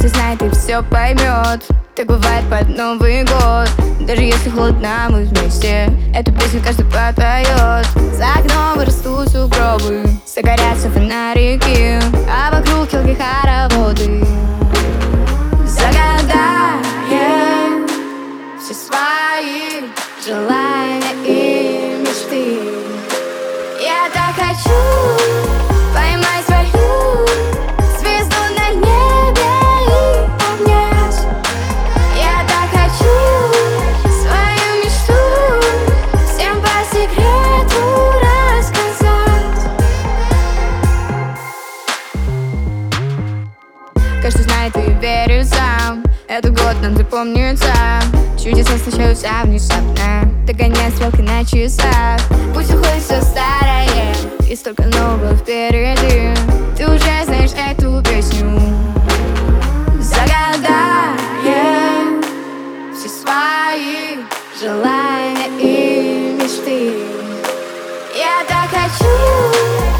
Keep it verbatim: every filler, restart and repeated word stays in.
Каждый знает и все поймет. Так бывает под Новый год. Даже если холодно, мы вместе эту песню каждый попоет. За окном вырастут сугробы, загорятся фонарики, а вокруг елки хороводы. Загадаем все свои желания и мечты. Я так хочу поймать свою звезду на небе и обнять. Я так хочу свою мечту всем по секрету рассказать. Каждый знает и верит сам, этот год нам запомнится. Чудеса случаются внезапно, догоняя стрелки на часах. Пусть уходит все старое и столько нового впереди. Ты уже знаешь эту песню. Загадаем все свои желания и мечты. Я так хочу